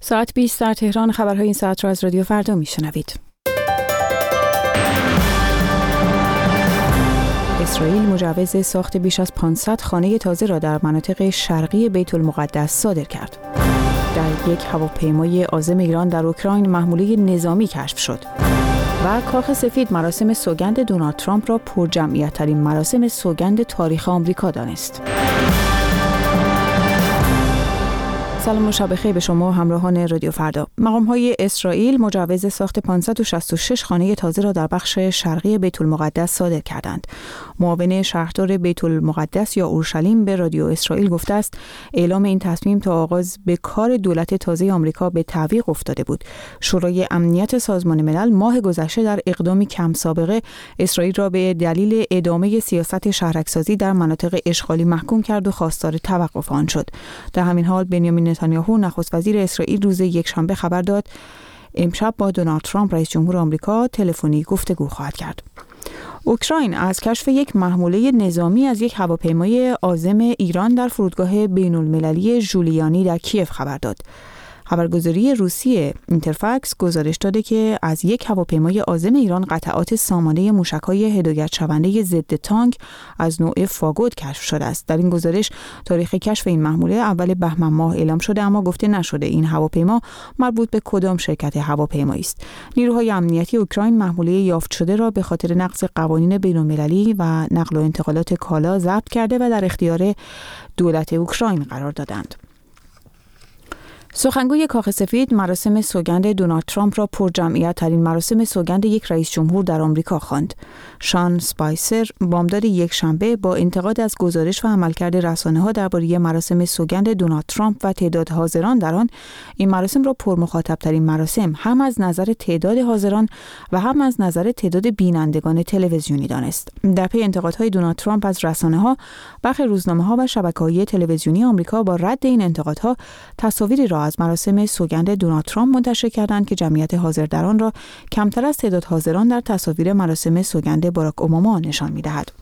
ساعت 20 در تهران. خبرهای این ساعت را از رادیو فردا میشنوید. اسرائیل مجوز ساخت بیش از 500 خانه تازه را در مناطق شرقی بیت المقدس صادر کرد. در یک هواپیمای عازم ایران در اوکراین محموله نظامی کشف شد. و کاخ سفید مراسم سوگند دونالد ترامپ را پرجمعیت‌ترین مراسم سوگند تاریخ آمریکا دانست. سلام و شب بخیر به شما همراهان رادیو فردا. مقام‌های اسرائیل مجوز ساخت 566 خانه تازه را در بخش شرقی بیت المقدس صادر کردند. معاون شهردار بیت المقدس یا اورشلیم به رادیو اسرائیل گفته است اعلام این تصمیم تا آغاز به کار دولت تازه آمریکا به تعویق افتاده بود. شورای امنیت سازمان ملل ماه گذشته در اقدامی کم سابقه اسرائیل را به دلیل ادامه سیاست شهرک‌سازی در مناطق اشغالی محکوم کرد و خواستار توقف آن شد. در همین حال بنیامین نتانیاهو نخست وزیر اسرائیل روز یکشنبه خبر داد امشب با دونالد ترامپ رئیس جمهور آمریکا تلفنی گفتگو خواهد کرد. اوکراین از کشف یک محموله نظامی از یک هواپیمای عازم ایران در فرودگاه بین‌المللی ژولیانی در کیف خبر داد. خبرگزاری روسی اینترفکس گزارش داده که از یک هواپیمای عازم ایران قطعات سامانه موشک‌های هدایت شونده ضد تانک از نوع فاگوت کشف شده است. در این گزارش تاریخ کشف این محموله اول بهمن ماه اعلام شده، اما گفته نشده این هواپیما مربوط به کدام شرکت هواپیمایی است. نیروهای امنیتی اوکراین محموله یافت شده را به خاطر نقض قوانین بین‌المللی و نقل و انتقالات کالا ضبط کرده و در اختیار دولت اوکراین قرار دادند. سخنگوی کاخ سفید مراسم سوگند دونالد ترامپ را پرجمعیت ترین مراسم سوگند یک رئیس جمهور در آمریکا خواند. شان اسپایسر بامداد یک شنبه با انتقاد از گزارش و عملکرد رسانه‌ها درباره مراسم سوگند دونالد ترامپ و تعداد حاضران در آن، این مراسم را پرمخاطب ترین مراسم هم از نظر تعداد حاضران و هم از نظر تعداد بینندگان تلویزیونی دانست. در پی انتقادهای دونالد ترامپ از رسانه‌ها، برخی روزنامه‌ها و شبکه‌های تلویزیونی آمریکا با رد این انتقادها تصاویری را از مراسم سوگند دونالد ترامپ منتشر کردند که جمعیت حاضر در آن را کمتر از تعداد حاضران در تصاویر مراسم سوگند باراک اوباما نشان می‌دهد.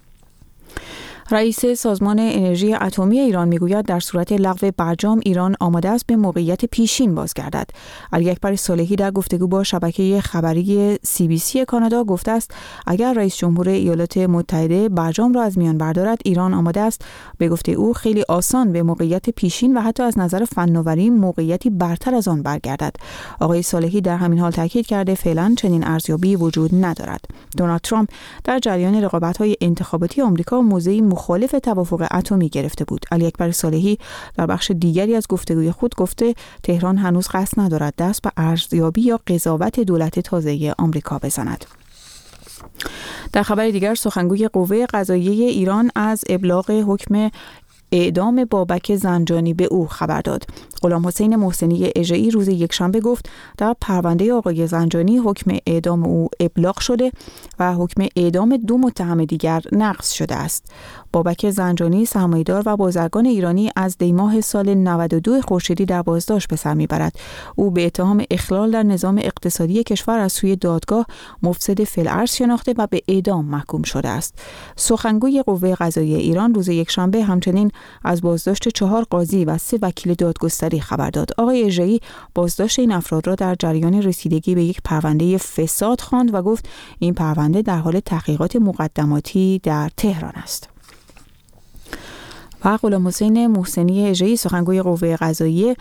رئیس سازمان انرژی اتمی ایران میگوید در صورت لغو برجام ایران آماده است به موقعیت پیشین بازگردد. علی اکبر صالحی در گفتگو با شبکه خبری CBC کانادا گفته است اگر رئیس جمهور ایالات متحده برجام را از میان بردارد، ایران آماده است به گفته او خیلی آسان به موقعیت پیشین و حتی از نظر فناوری موقعیتی برتر از آن برگردد. آقای صالحی در همین حال تاکید کرده فعلا چنین ارزیابی وجود ندارد. دونالد ترامپ در جریان رقابت‌های انتخاباتی آمریکا موضعی مخالف توافق اتمی گرفته بود. علی اکبر صالحی در بخش دیگری از گفتگوی خود گفته تهران هنوز قصد ندارد دست به ارزیابی یا قضاوت دولت تازه آمریکا بزند. در خبر دیگر سخنگوی قوه قضاییه ایران از ابلاغ حکم اعدام بابک زنجانی به او خبر داد. غلام حسین محسنی اژه‌ای روز یکشنبه گفت در پرونده آقای زنجانی حکم اعدام او ابلاغ شده و حکم اعدام 2 متهم دیگر نقض شده است. بابک زنجانی سرمایه‌دار و بازرگان ایرانی از دیماه سال 92 خورشیدی در بازداشت به سر میبرد. او به اتهام اخلال در نظام اقتصادی کشور از سوی دادگاه مفسد فی‌الارض شناخته و به اعدام محکوم شده است. سخنگوی قوه قضاییه ایران روز یکشنبه همچنین از بازداشت 4 قاضی و 3 وکیل دادگستری خبر داد. آقای اژه‌ای بازداشت این افراد را در جریان رسیدگی به یک پرونده فساد خواند و گفت این پرونده در حال تحقیقات مقدماتی در تهران است. و غلام حسین محسنی اژه‌ای سخنگوی قوه قضاییه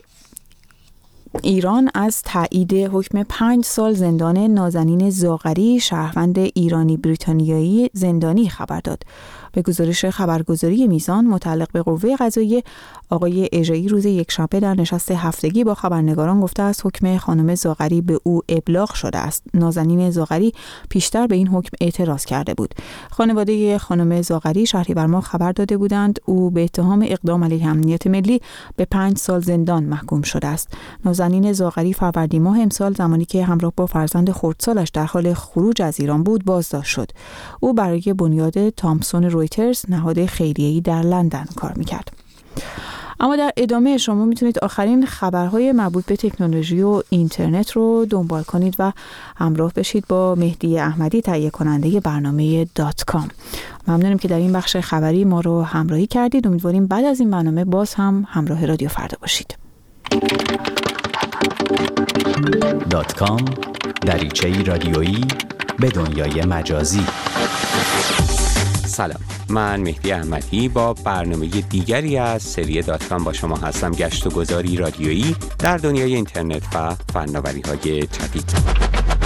ایران از تایید حکم 5 سال زندان نازنین زاغری شهروند ایرانی بریتانیایی زندانی خبر داد. به گزارش خبرگزاری میزان متعلق به قوه قضاییه، آقای اژه‌ای روز یکشنبه در نشست هفتگی با خبرنگاران گفته است حکم خانم زاغری به او ابلاغ شده است. نازنین زاغری پیشتر به این حکم اعتراض کرده بود. خانواده خانم زاغری شهریور ماه خبر داده بودند او به اتهام اقدام علیه امنیت ملی به 5 سال زندان محکوم شده است. نازنین زاغری فروردین ماه امسال زمانی که همراه با فرزند خردسالش در حال خروج از ایران بود بازداشت شد. او برای بنیاد تامسون رویترز نهاد خیریه‌ای در لندن کار می‌کرد. اما در ادامه شما میتونید آخرین خبرهای مربوط به تکنولوژی و اینترنت رو دنبال کنید و همراه بشید با مهدی احمدی تهیه کننده برنامه .com. ممنونم که در این بخش خبری ما رو همراهی کردید. امیدواریم بعد از این برنامه باز هم همراه رادیو فردا باشید. .com دریچه‌ای رادیویی به دنیای مجازی. سلام، من مهدی احمدی با برنامه دیگری از سری .com با شما هستم. گشت و گذاری رادیویی در دنیای اینترنت و فناوری‌های جدید.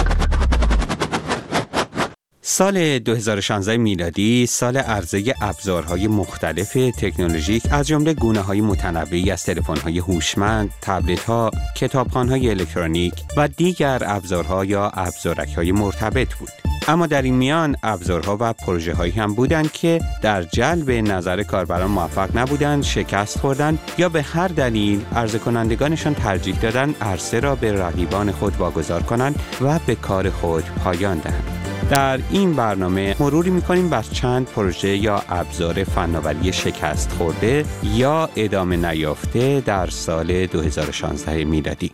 سال 2016 میلادی سال عرضه ابزارهای مختلف تکنولوژیک از جمله گونه‌های متنوعی از تلفن‌های هوشمند، تبلت‌ها، کتابخوان‌های الکترونیک و دیگر ابزارها یا ابزارک‌های مرتبط بود. اما در این میان ابزارها و پروژه‌هایی هم بودند که در جلب نظر کاربران موفق نبودند، شکست خوردند یا به هر دلیل عرضه کنندگانشان ترجیح دادند عرصه را به رقیبان خود واگذار کنند و به کار خود پایان دهند. در این برنامه مروری می‌کنیم بر چند پروژه یا ابزار فناوری شکست خورده یا ادامه نیافته در سال 2016 میلادی.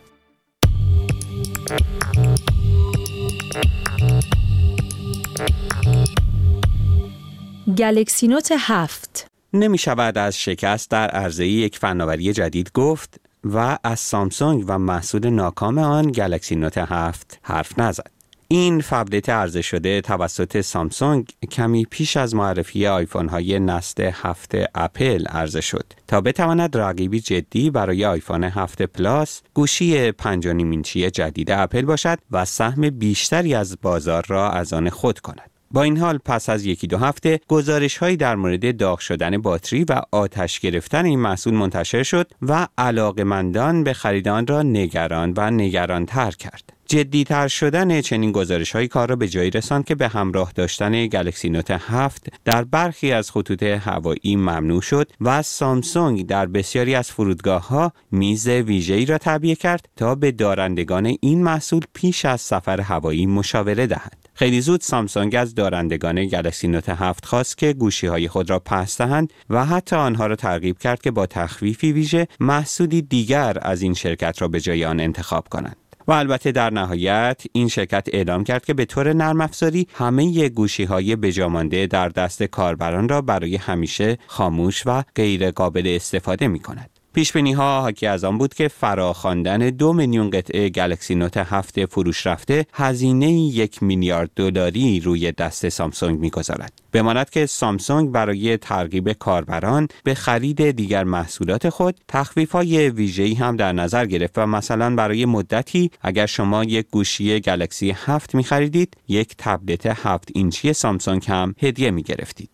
گلکسی نوت 7 نمی شود از شکست در عرضه یک فناوری جدید گفت و از سامسونگ و محصول ناکام آن گلکسی نوت 7 حرف نزد. این تبلت عرضه شده توسط سامسونگ کمی پیش از معرفی آیفون های نسل 7 اپل عرضه شد تا بتواند رقیبی جدی برای آیفون 7 پلاس، گوشی 5.5 اینچی جدید اپل باشد و سهم بیشتری از بازار را از آن خود کند. با این حال پس از 1-2 هفته گزارش‌هایی در مورد داغ شدن باتری و آتش گرفتن این محصول منتشر شد و علاقه‌مندان به خرید آن را نگران‌تر کرد. جدی‌تر شدن چنین گزارش‌هایی کار را به جایی رساند که به همراه داشتن گلکسی نوت 7 در برخی از خطوط هوایی ممنوع شد و سامسونگ در بسیاری از فرودگاه‌ها میز ویژه‌ای را تعبیه کرد تا به دارندگان این محصول پیش از سفر هوایی مشاوره دهد. خیلی زود سامسونگ از دارندگان گلکسی نوت 7 خواست که گوشی‌های خود را پس دهند و حتی آنها را ترغیب کرد که با تخفیفی ویژه محصولی دیگر از این شرکت را به جای آن انتخاب کنند. و البته در نهایت این شرکت اعلام کرد که به طور نرم افزاری همه گوشی‌های بجامانده در دست کاربران را برای همیشه خاموش و غیر قابل استفاده می‌کند. پیش‌بینی‌ها حاکی از آن بود که فراخواندن 2 میلیون قطعه گلکسی نوت 7 فروش رفته هزینه $1 میلیارد روی دست سامسونگ می‌گذارد. بماند که سامسونگ برای ترغیب کاربران به خرید دیگر محصولات خود تخفیف‌های ویژه‌ای هم در نظر گرفت و مثلا برای مدتی اگر شما یک گوشی گلکسی 7 می‌خریدید، یک تبلت 7 اینچی سامسونگ هم هدیه می‌گرفتید.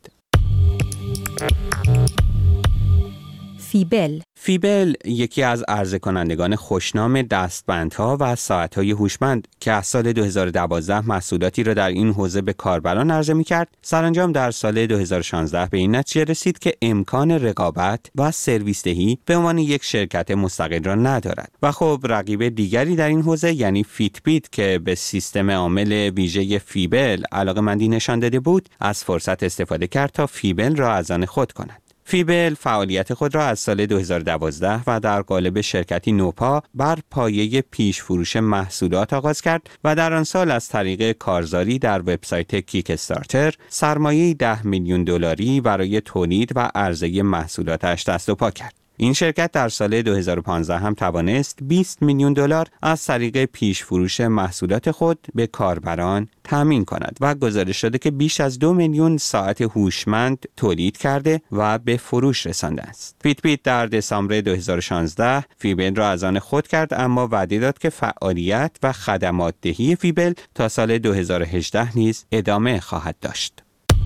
فیبل یکی از عرضه کنندگان خوشنام دستبندها و ساعت‌های هوشمند که از سال 2012 محصولاتی را در این حوزه به کاربران عرضه می‌کرد، سرانجام در سال 2016 به این نتیجه رسید که امکان رقابت و سرویس دهی به عنوان یک شرکت مستقل را ندارد و خب رقیب دیگری در این حوزه یعنی فیتبیت که به سیستم عامل ویژه فیبل علاقه‌مندی نشان داده بود، از فرصت استفاده کرد تا فیبل را از آن خود کند. فیبل فعالیت خود را از سال 2012 و در قالب شرکتی نوپا بر پایه پیش فروش محصولات آغاز کرد و در آن سال از طریق کارزاری در وبسایت کیک استارتر سرمایه $10 میلیون برای تولید و عرضه محصولاتش دست و پا کرد. این شرکت در سال 2015 هم توانست $20 میلیون از طریق پیش فروش محصولات خود به کاربران تامین کند و گزارش شده که بیش از 2 میلیون ساعت هوشمند تولید کرده و به فروش رسانده است. فیتبیت در دسامبر 2016 فیبل را از آن خود کرد، اما وعده داد که فعالیت و خدمات دهی فیبل تا سال 2018 نیز ادامه خواهد داشت.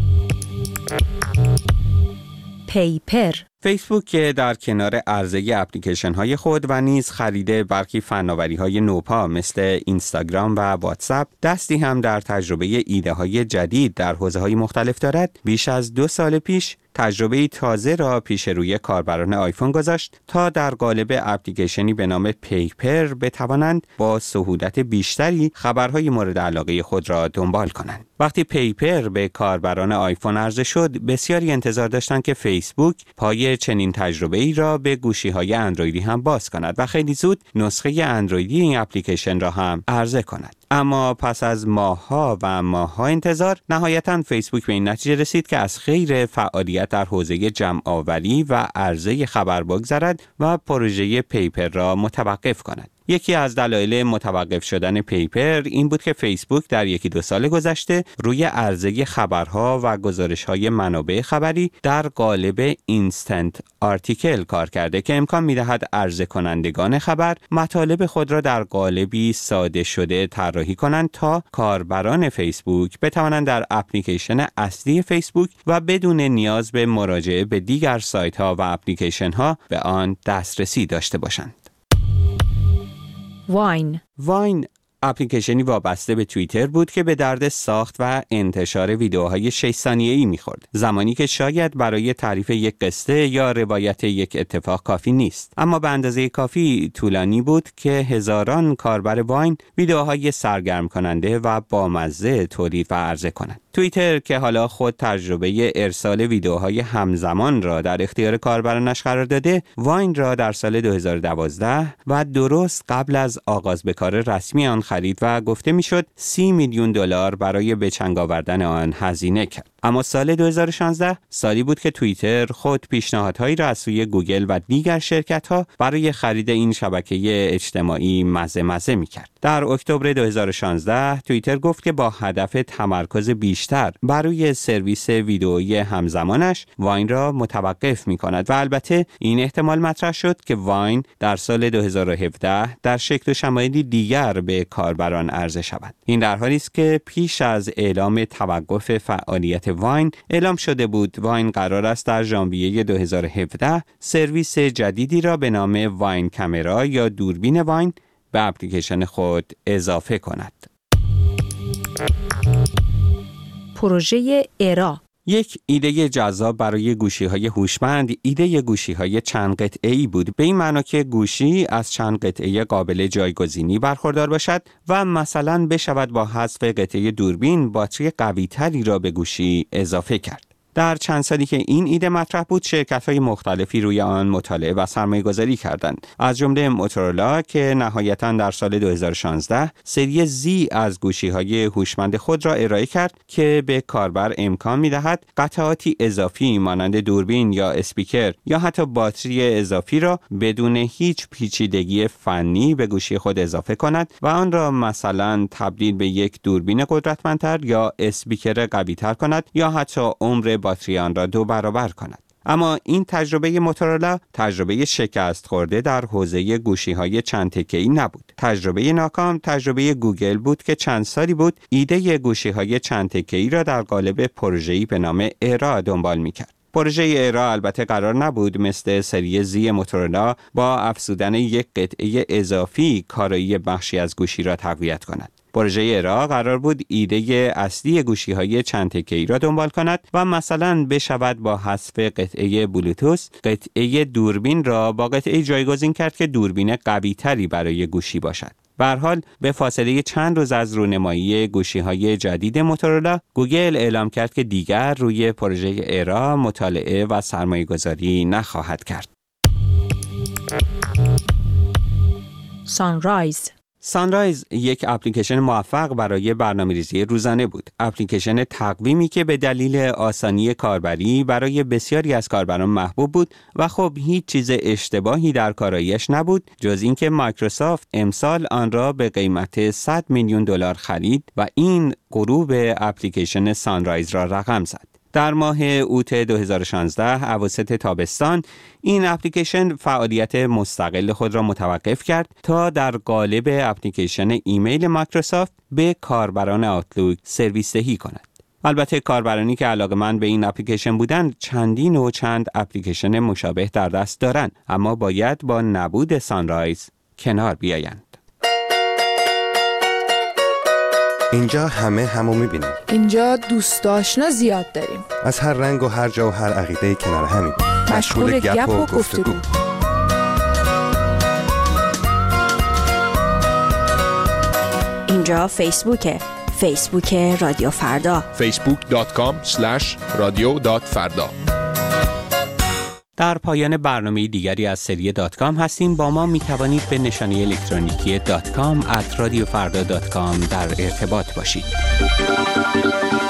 فیسبوک که در کنار عرضه اپلیکیشن‌های خود و نیز خرید برخی فناوری‌های نوپا مثل اینستاگرام و واتساپ دستی هم در تجربه ایده‌های جدید در حوزه‌های مختلف دارد، بیش از 2 سال پیش تجربه تازه را پیش روی کاربران آیفون گذاشت تا در قالب اپلیکیشنی به نام پیپر بتوانند با سهولت بیشتری خبرهای مورد علاقه خود را دنبال کنند. وقتی پیپر به کاربران آیفون عرضه شد، بسیاری انتظار داشتند که فیسبوک پای چنین تجربه‌ای را به گوشی‌های اندرویدی هم باز کند و خیلی زود نسخه اندرویدی این اپلیکیشن را هم عرضه کند. اما پس از ماه‌ها و ماه‌ها انتظار نهایتاً فیسبوک به این نتیجه رسید که از خیر فعالیت در حوزه جمع‌آوری و عرضه خبر بگذرد و پروژه پیپر را متوقف کند. یکی از دلایل متوقف شدن پیپر این بود که فیسبوک در 1-2 سال گذشته روی عرضه خبرها و گزارش‌های منابع خبری در قالب اینستنت آرتیکل کار کرده که امکان می‌دهد عرضه کنندگان خبر مطالب خود را در قالبی ساده شده طراحی کنند تا کاربران فیسبوک بتوانند در اپلیکیشن اصلی فیسبوک و بدون نیاز به مراجعه به دیگر سایت‌ها و اپلیکیشن‌ها به آن دسترسی داشته باشند. واین اپلیکیشنی وابسته به توییتر بود که به درد ساخت و انتشار ویدیوهای 6 ثانیه‌ای می‌خورد. زمانی که شاید برای تعریف یک قصه یا روایت یک اتفاق کافی نیست، اما به اندازه کافی طولانی بود که هزاران کاربر واین ویدیوهای سرگرم کننده و بامزه تولید و عرضه کنند. توییتر که حالا خود تجربه ارسال ویدیوهای همزمان را در اختیار کاربرانش قرار داده، واین را در سال 2012 و درست قبل از آغاز به کار رسمی آن خرید و گفته میشد $30 میلیون برای به چنگ آوردن آن هزینه کرد. اما سال 2016 سالی بود که توییتر خود پیشنهادهایی را از سوی گوگل و دیگر شرکت‌ها برای خرید این شبکه اجتماعی مزه می‌کرد. در اکتبر 2016 توییتر گفت که با هدف تمرکز بیشتر بر روی سرویس ویدئویی همزمانش واین را متوقف می‌کند و البته این احتمال مطرح شد که واین در سال 2017 در شکل و شمایلی دیگر به کاربران عرضه شود. این در حالی است که پیش از اعلام توقف فعالیت واین اعلام شده بود واین قرار است در ژانویه 2017 سرویس جدیدی را به نام واین کامرا یا دوربین واین به اپلیکیشن خود اضافه کند. پروژه ارا یک ایده جذاب برای گوشی‌های هوشمند، ایده گوشی‌های چند قطعه‌ای بود، به این معنا که گوشی از چند قطعه قابل جایگزینی برخوردار باشد و مثلا بشود با حذف قطعه دوربین باتری قوی‌تری را به گوشی اضافه کرد. در چند سالی که این ایده مطرح بود، شرکت‌های مختلفی روی آن مطالعه و سرمایه‌گذاری کردند. از جمله موتورولا که نهایتاً در سال 2016 سری Z از گوشی‌های هوشمند خود را ارائه کرد که به کاربر امکان می‌دهد قطعاتی اضافی مانند دوربین یا اسپیکر یا حتی باتری اضافی را بدون هیچ پیچیدگی فنی به گوشی خود اضافه کند و آن را مثلا تبدیل به یک دوربین قدرتمندتر یا اسپیکر قوی‌تر کند یا حتی عمر باتری آن را 2 برابر کند. اما این تجربه موتورولا تجربه شکست خورده در حوزه گوشی‌های چند تکه‌ای نبود. تجربه ناکام تجربه گوگل بود که چند سالی بود ایده گوشی‌های چند تکه‌ای را در قالب پروژه‌ای به نام ارا دنبال می‌کرد. پروژه ارا البته قرار نبود مثل سری Z موتورولا با افزودن یک قطعه اضافی کارایی بخشی از گوشی را تقویت کند. پروژه ارا قرار بود ایده اصلی گوشی‌های چند تکه‌ای را دنبال کند و مثلا بشود با حذف قطعه بلوتوث قطعه دوربین را با قطعه جایگزین کرد که دوربین قوی‌تری برای گوشی باشد. به هر حال به فاصله چند روز از رونمایی گوشی‌های جدید موتورولا، گوگل اعلام کرد که دیگر روی پروژه ارا مطالعه و سرمایه‌گذاری نخواهد کرد. سانرایز یک اپلیکیشن موفق برای برنامه‌ریزی روزانه بود. اپلیکیشن تقویمی که به دلیل آسانی کاربری برای بسیاری از کاربران محبوب بود و خب هیچ چیز اشتباهی در کاراییش نبود جز اینکه مایکروسافت امسال آن را به قیمت $100 میلیون خرید و این غروب اپلیکیشن سانرایز را رقم زد. در ماه اوت 2016 اواسط تابستان این اپلیکیشن فعالیت مستقل خود را متوقف کرد تا در قالب اپلیکیشن ایمیل مایکروسافت به کاربران آوتلوک سرویس دهی کند. البته کاربرانی که علاقه‌مند به این اپلیکیشن بودند چندین و چند اپلیکیشن مشابه در دست دارند، اما باید با نبود سانرایز کنار بیایند. اینجا همو می‌بینیم. اینجا دوست آشنا زیاد داریم. از هر رنگ و هر جا و هر عقیده کنار همیم. مشغول گپ و گفتگو. اینجا فیسبوک رادیو فردا. facebook.com/radio.farda در پایان برنامه دیگری از سری .com هستیم. با ما می توانید به نشانی الکترونیکی .com @radiofarda.com در ارتباط باشید.